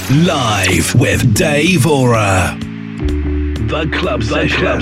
Live with Dave Ora. The Club Session.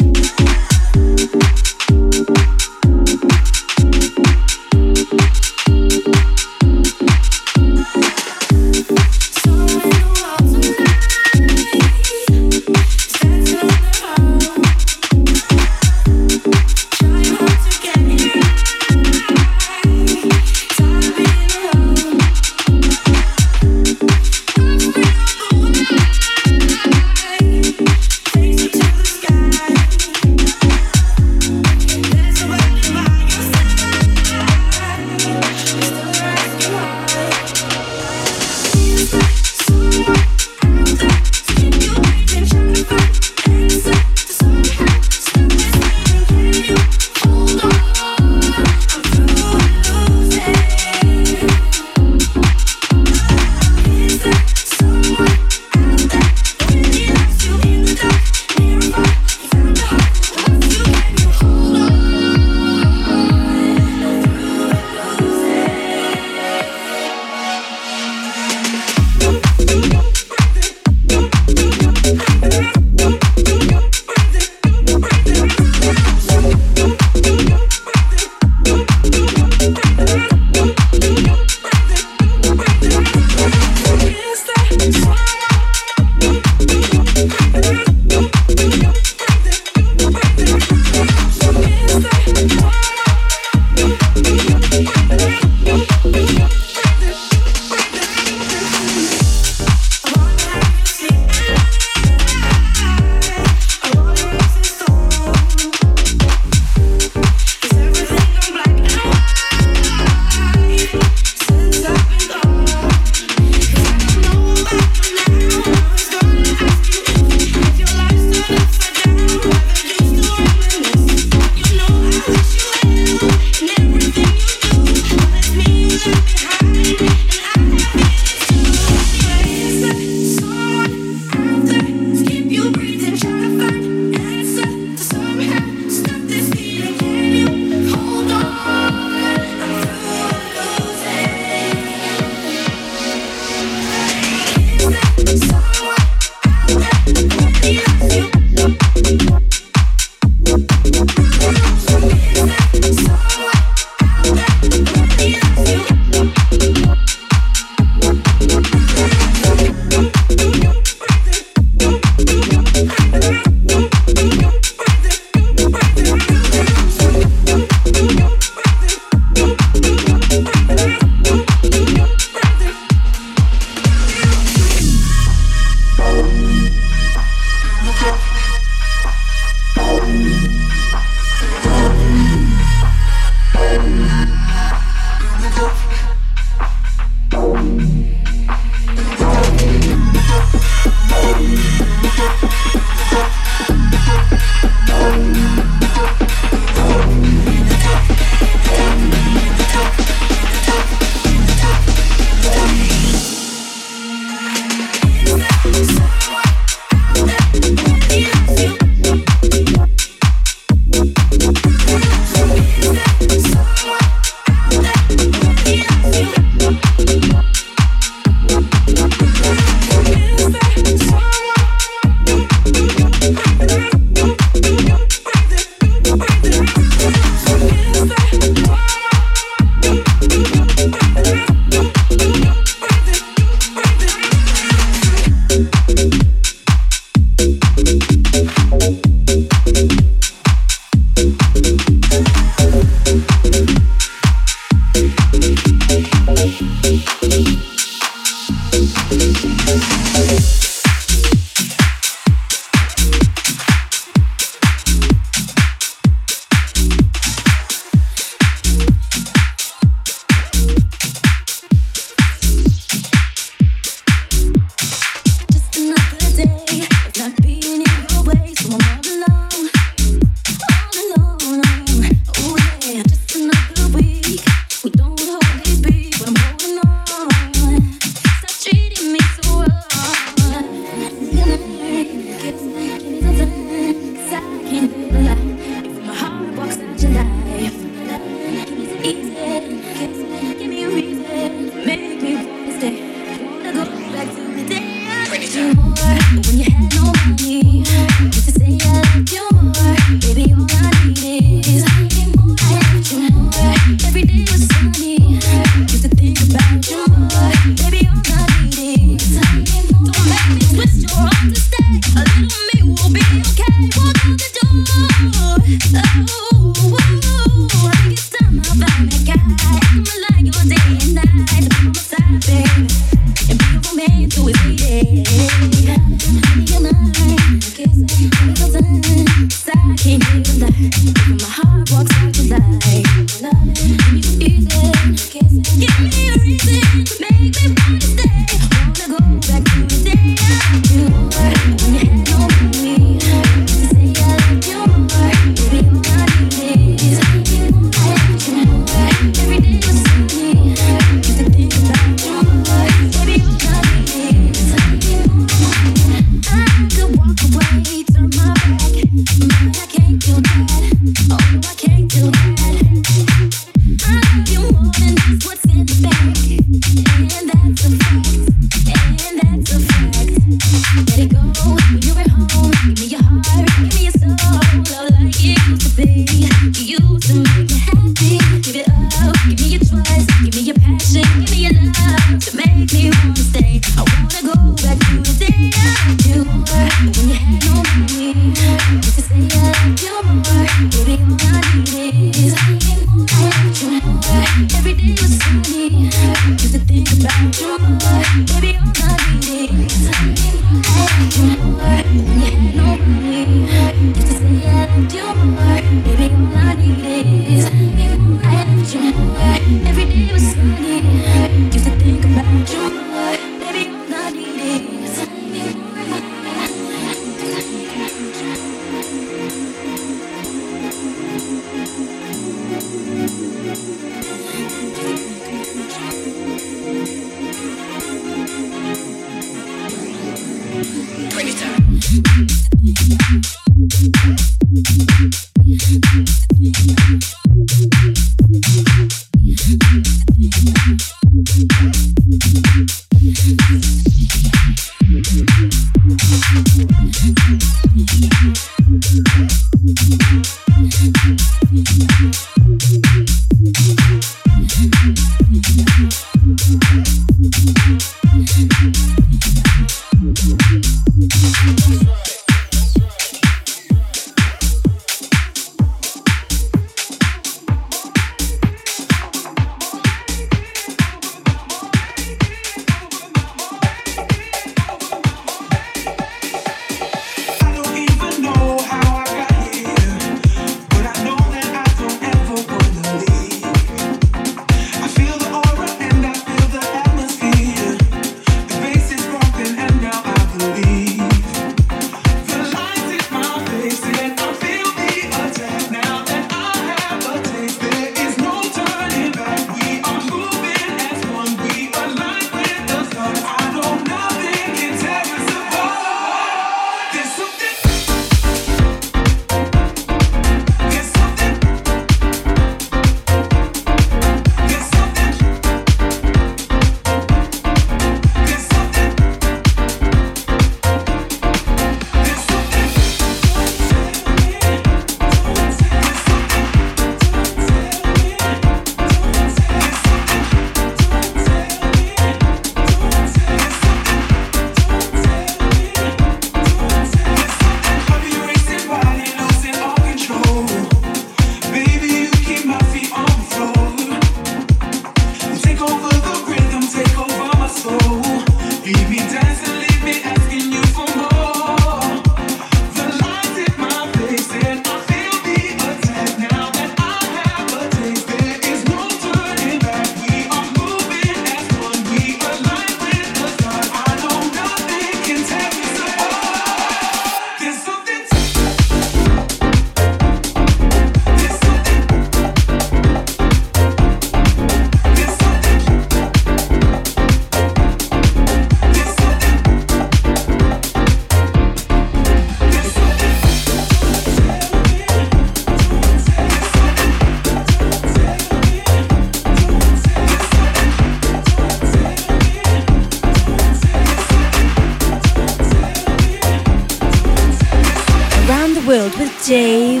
Dave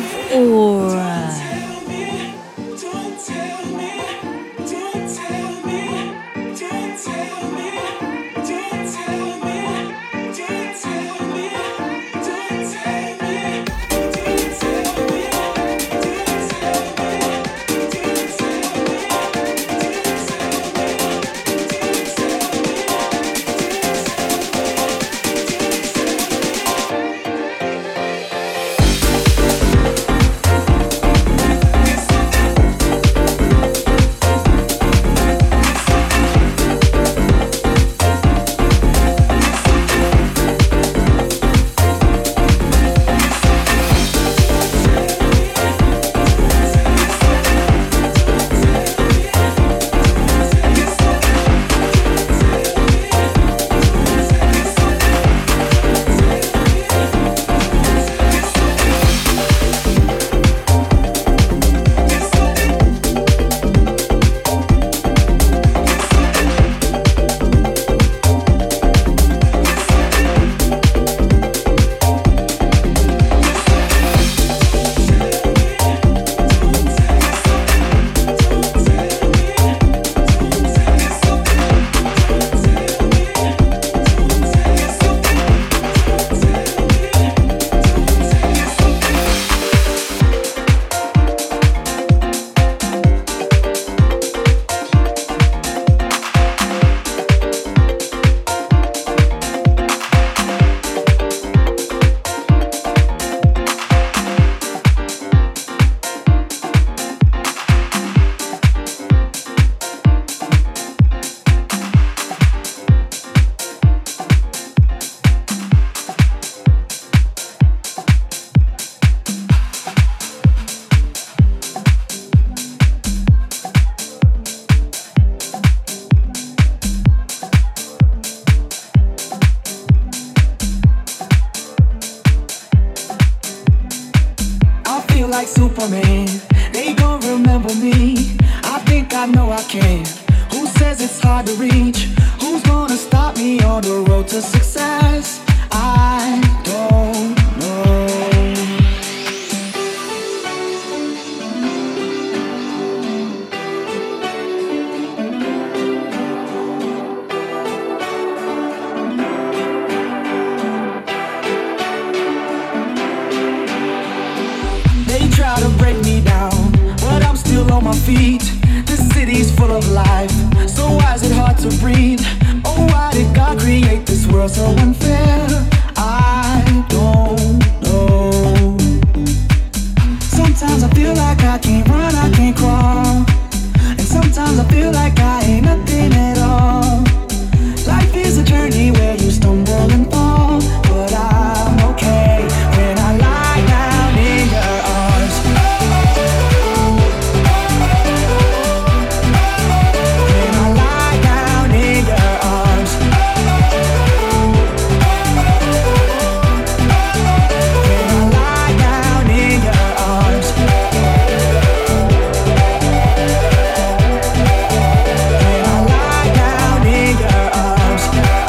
Aura. Like Superman, they gon' remember me. I think I know I can. Who says it's hard to reach? Who's gonna stop me on the road to success? I don't know. my feet. This city's full of life, so why is it hard to breathe? Oh, why did God create this world so unfair? I don't know. Sometimes I feel like I can't run, I can't crawl, and sometimes I feel like I ain't nothing at all. Life is a journey where you stumble and fall, but I'm okay when I lie down in your arms. When I lie down in your arms. When I lie down in your arms. When I lie down in your arms.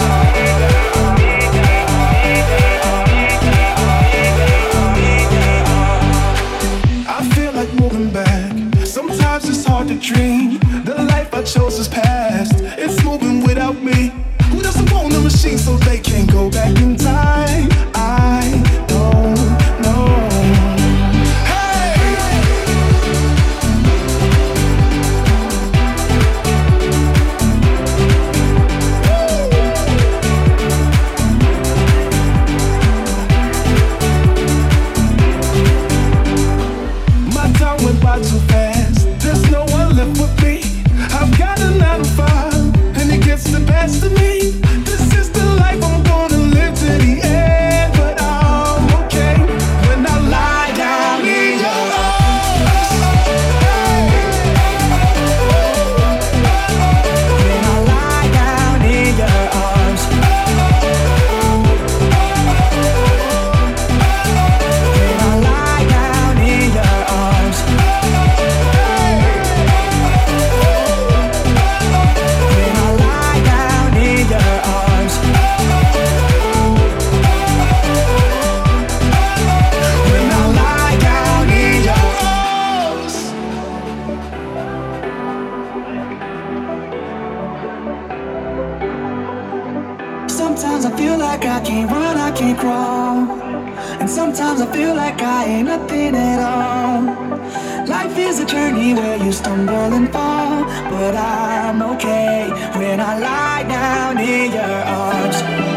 I feel like moving back. Sometimes it's hard to dream. The life I chose is past. It's moving without me. Who doesn't want a machine so they can go back in time? I don't know. Hey! My time went by too fast. There's no one left with me. I've got a 9 to 5, and it gets the best of me. This is the life I'm gonna live to the end, but I'm okay when I lie down in your arms. When I lie down in your arms. When I lie down in your arms. When I lie down in your arms. When I lie down in your arms. Sometimes I feel like I can't run, I can't crawl, and sometimes I feel like I ain't nothing at all. Life is a journey where you stumble and fall, but I'm okay when I lie down in your arms.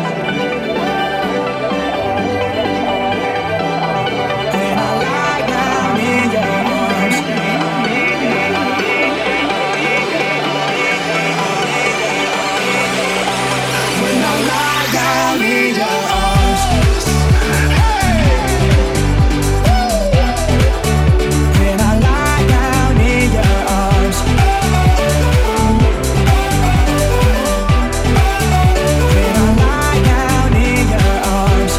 When I lie down in your arms. When I lie down in your arms. When I lie down in your arms. When I lie down in your arms.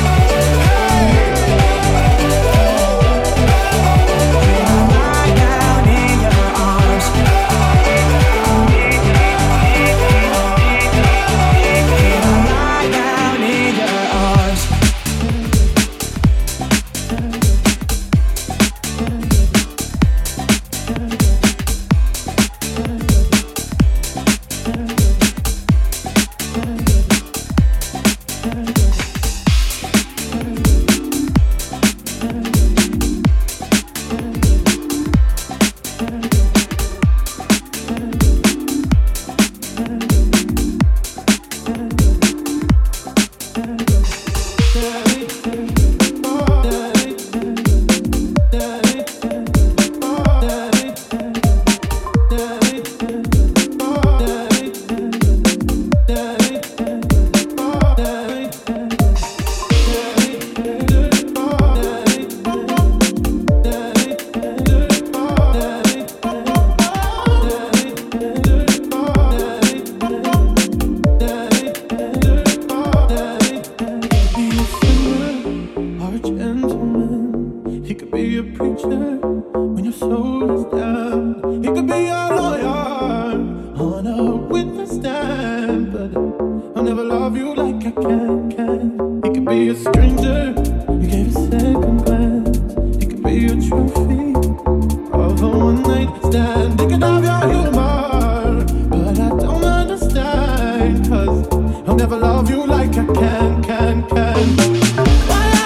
When I lie down in your arms. When I lie down in your arms.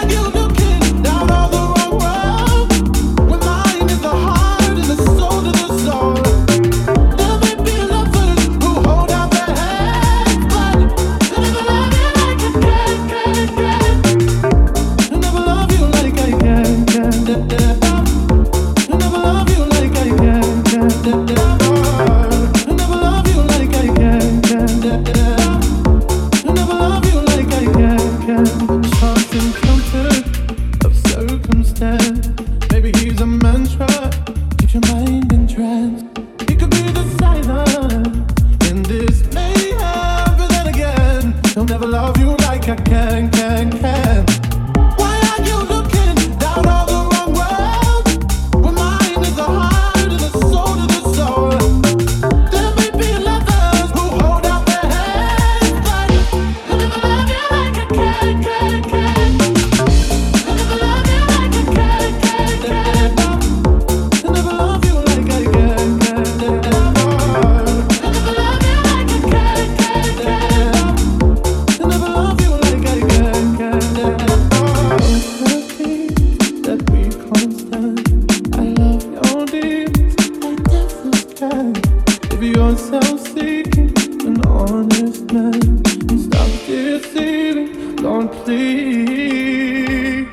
Soul to the honest man. Stop deceiving, Lord, please.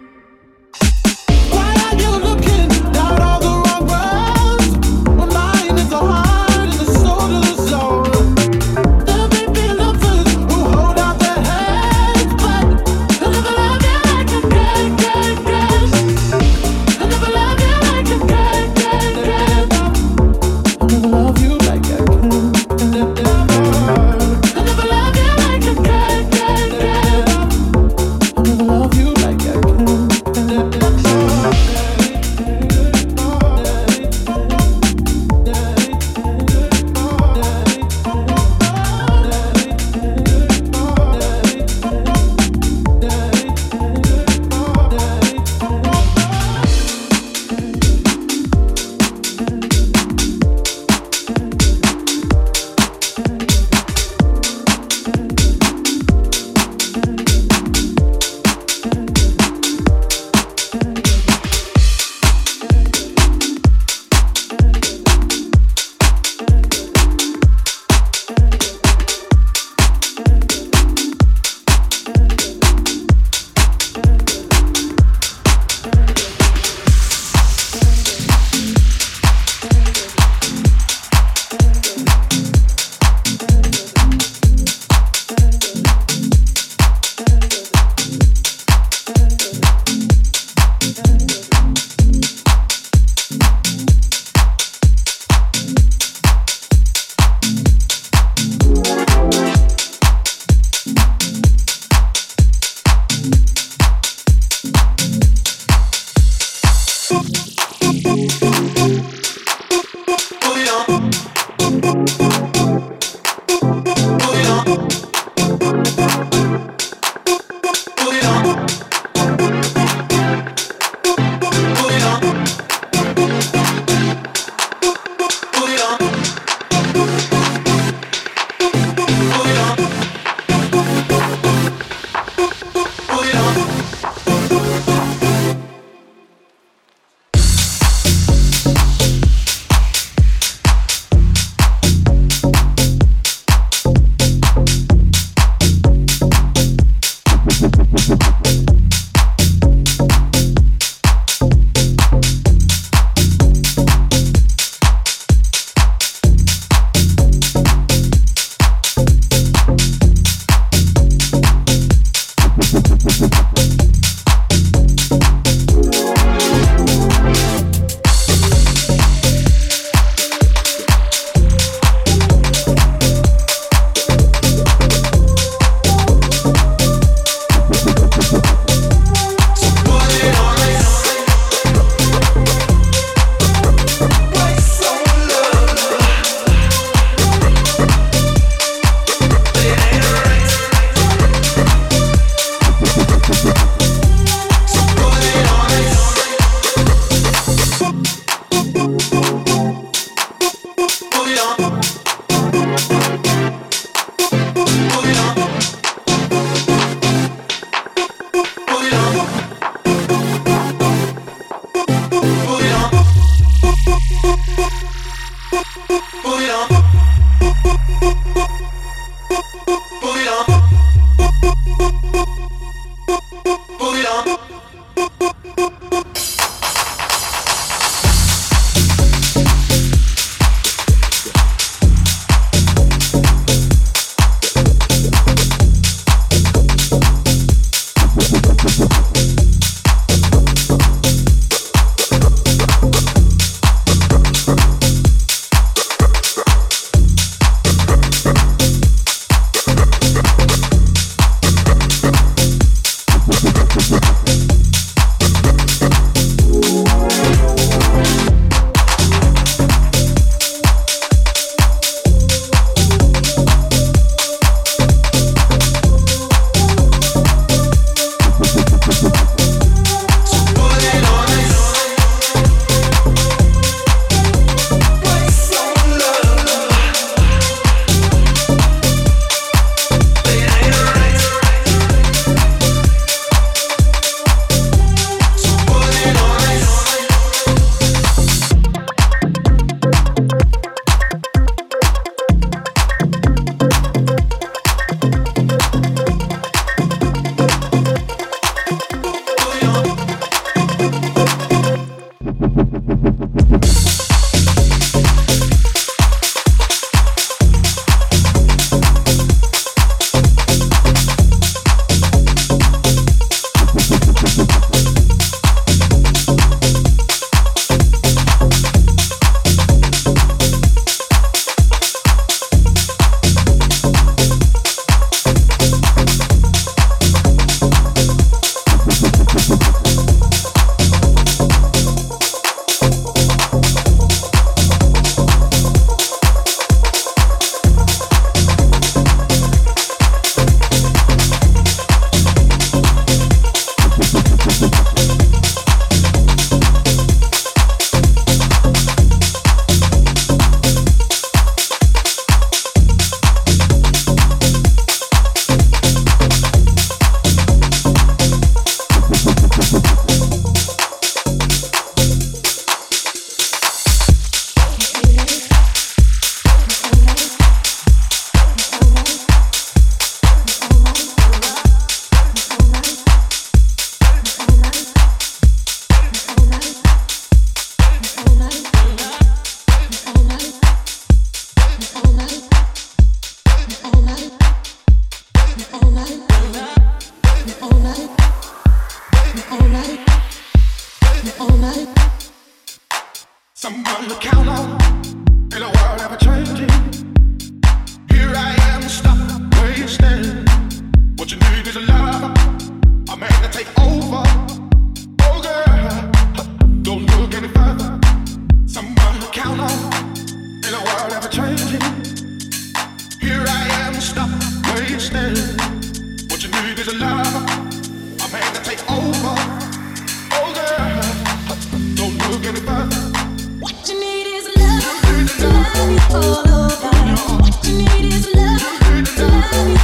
Why are you looking down all the wrong roads? My mind is the heart and the soul to the soul. There may be lovers who hold out their hands, but they'll never love you like a can. They'll never love you like a can. I'll never love you like I can. I'll never love you.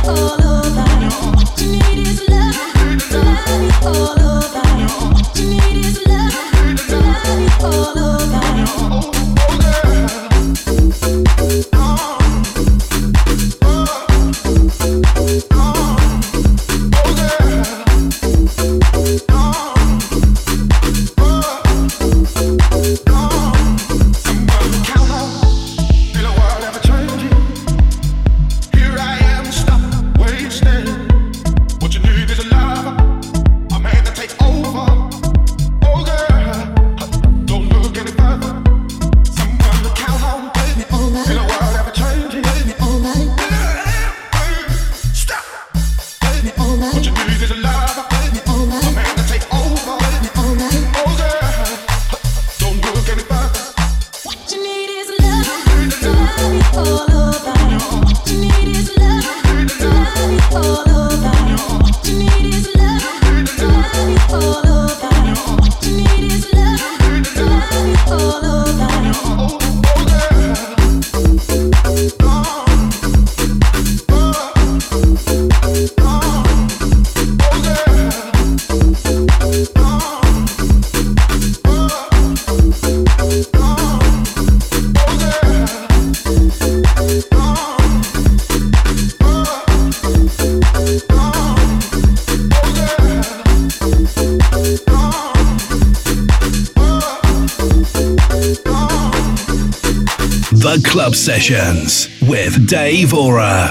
The Club Sessions with Dave Ora.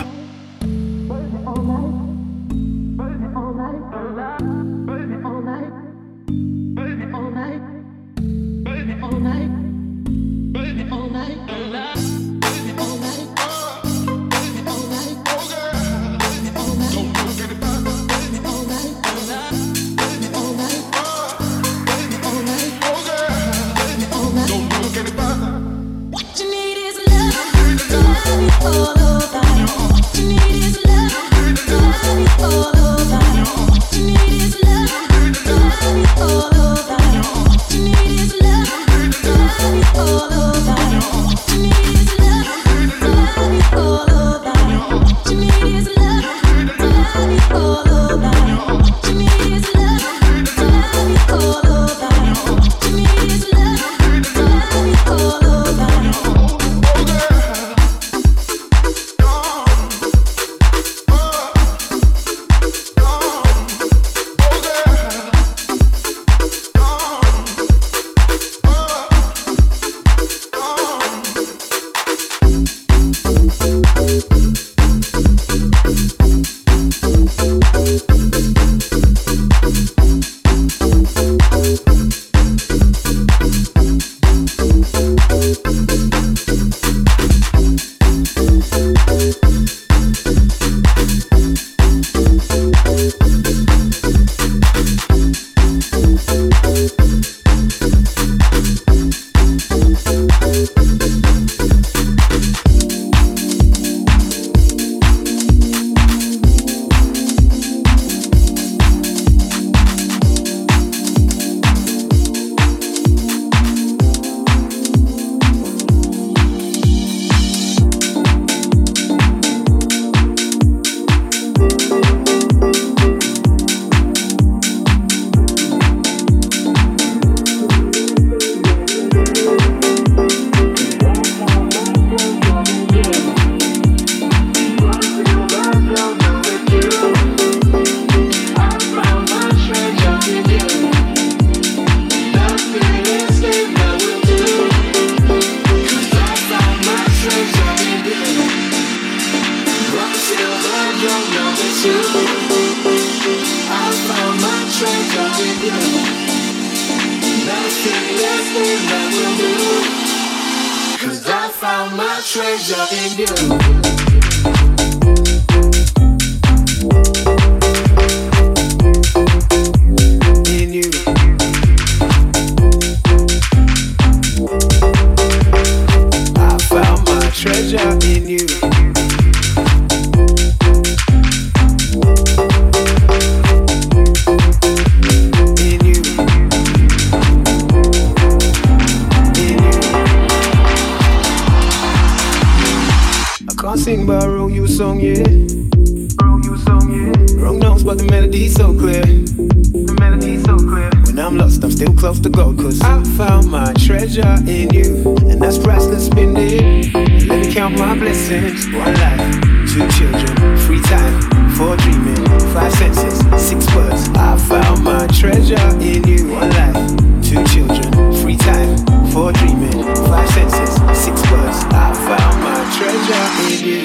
Wrong notes, but the melody's so clear. The melody's so clear. When I'm lost, I'm still close to God, cause I found my treasure in you, and that's priceless spending. Let me count my blessings. One life, two children, free time for dreaming, five senses, six words. I found my treasure in you. One life, two children, free time for dreaming, five senses, six words. I found my treasure in you.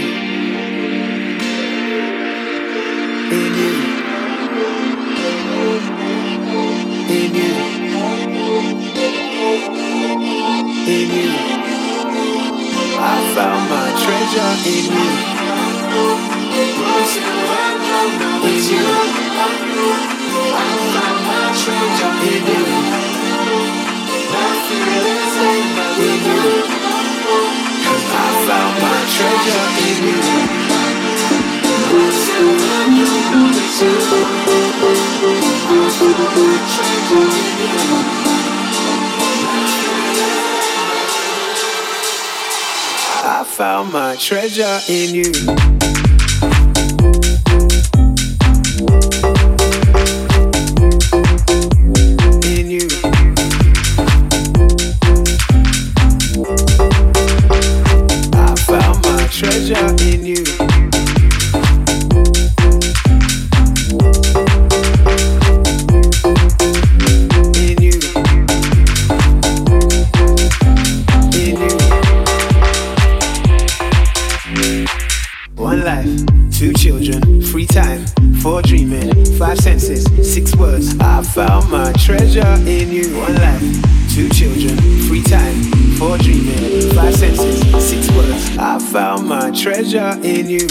In you. In you. In you. I found my treasure in you. In you. I found my treasure in you. In you. I found my treasure in you. I found my treasure in you. Treasure in you. In you. In you. One life, two children, free time for dreaming, five senses, six words. I found my treasure in you. One life, two children, free time for dreaming, five senses, six words. I found my treasure in you.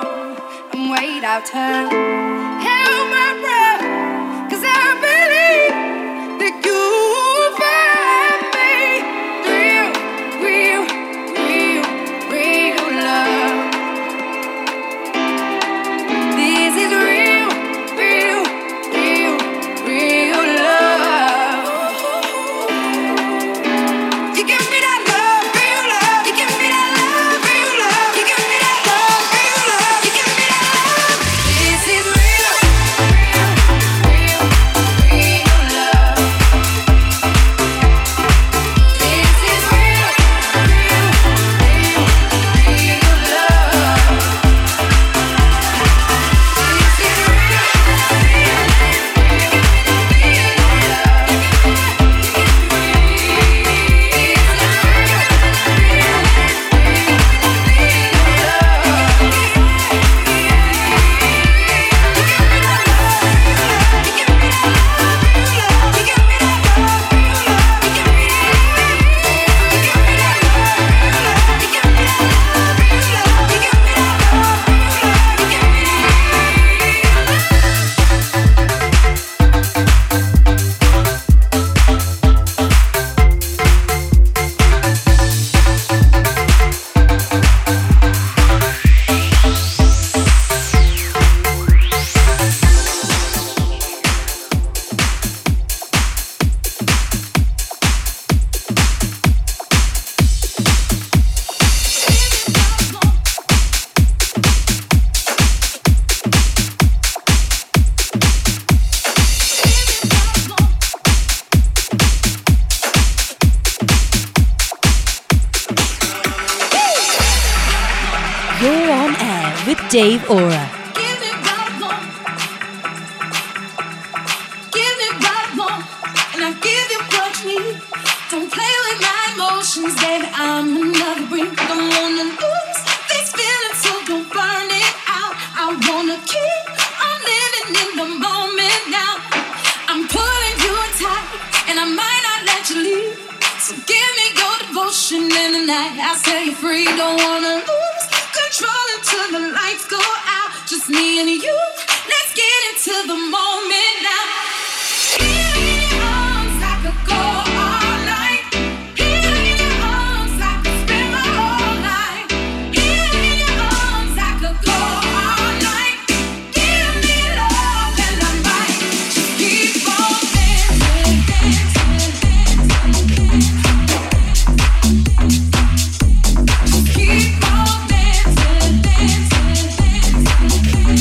and wait our turn. Hold my breath, 'cause I believe that you will find me. Real, real, real, real love. This is real, real, real, real love. You give me that love, real love. You give me that love, real love. You give me that love, real love. You give me that love. This is real, real, real, real love. This is real, real, real, real love. This is real, You're on air with Dave Aura. give me what I want. Give me what I want, and I'll give you what you need. Don't play with my emotions, baby. I'm another brick. Don't wanna lose these feelings, so don't burn it out. I wanna keep on living in the moment now. I'm pulling you tight, and I might not let you leave. So give me your devotion in the night. I'll set you free. Don't wanna lose control until the lights go out. Just me and you. Let's get into the moment now. Here in your arms, I could go all night. Here in your arms, I could spend my whole life. Here in your arms, I could go all night. Give me love and I might just keep on dancing, dancing, dancing, dancing. Keep on dancing, dancing, dancing.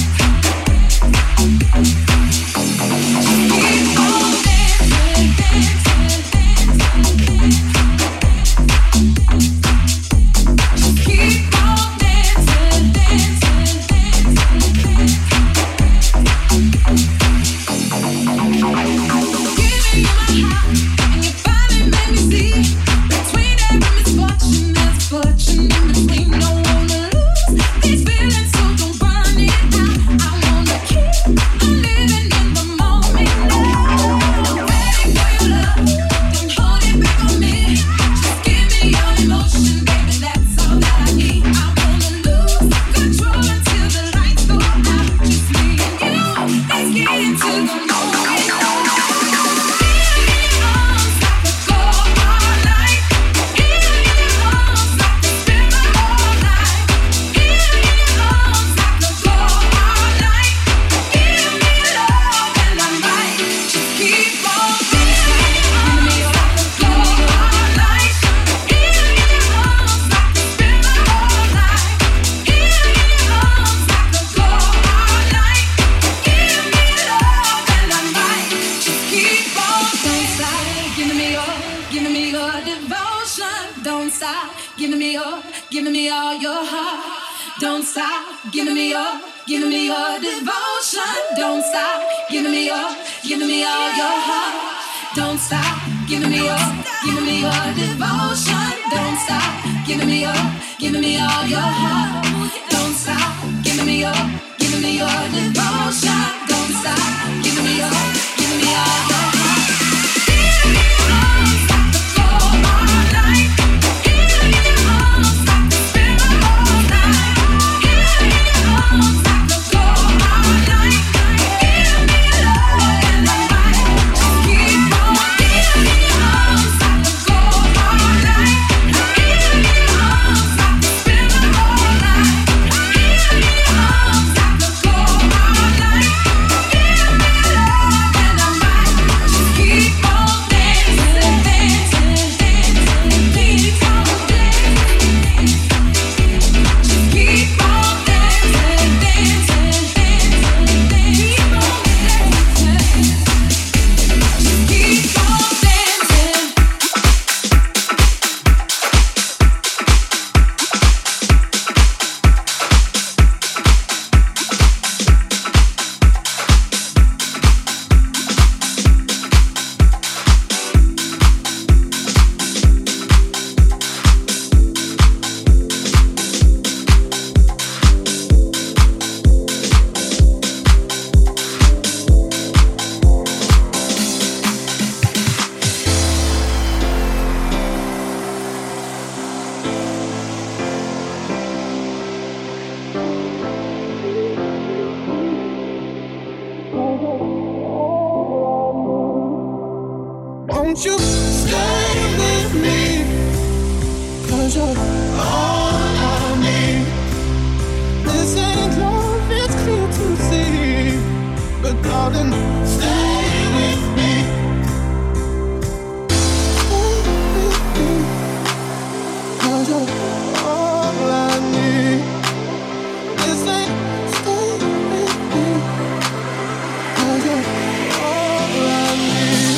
giving me all your heart. Don't stop giving me your devotion. Don't stop giving me all your heart. Don't stop giving me your devotion. Don't stop giving me all your heart. Don't stop giving me your devotion. Don't stop giving me all your heart. Won't you stay with me? 'Cause you're all I need. This ain't love, it's clear to see. But darling, stay with me. Stay with me. 'Cause you're all I need. This ain't stay with me. 'Cause you're all I need.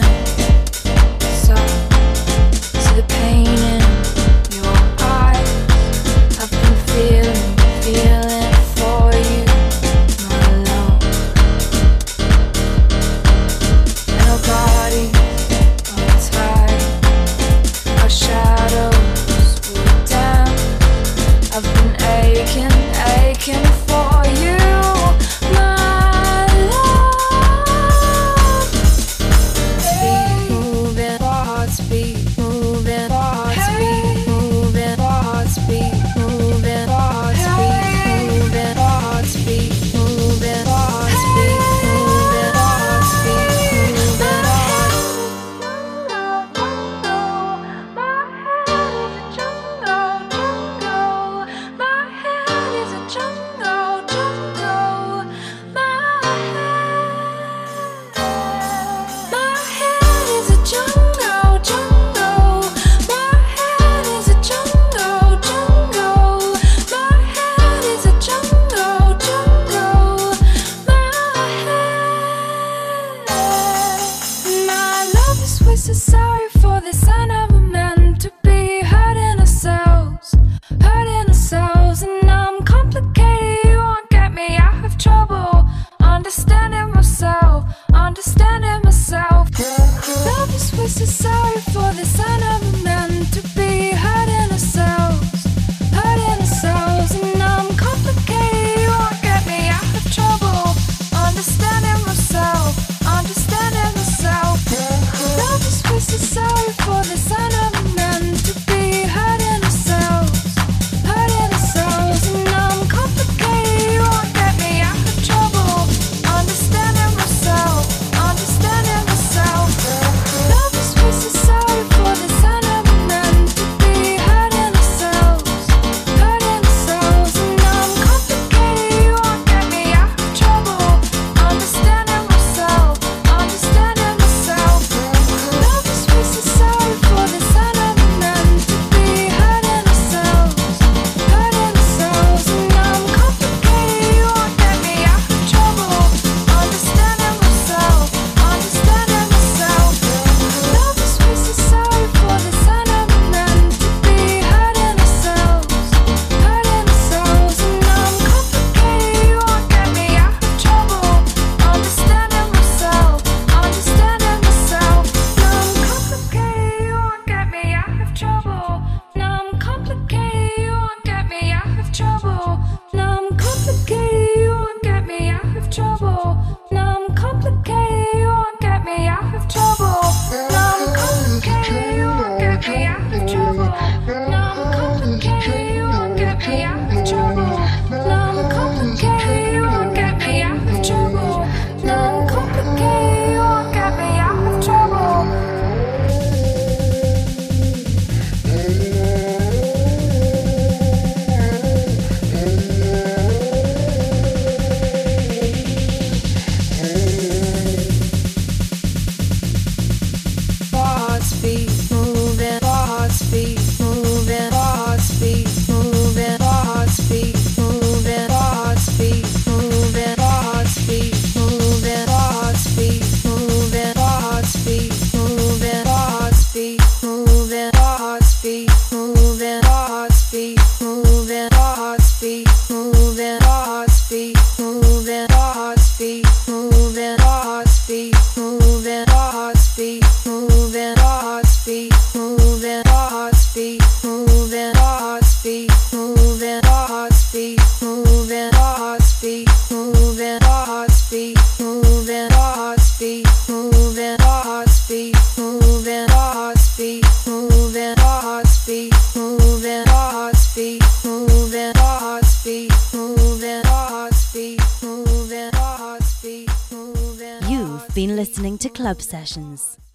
You've been listening to Club Sessions.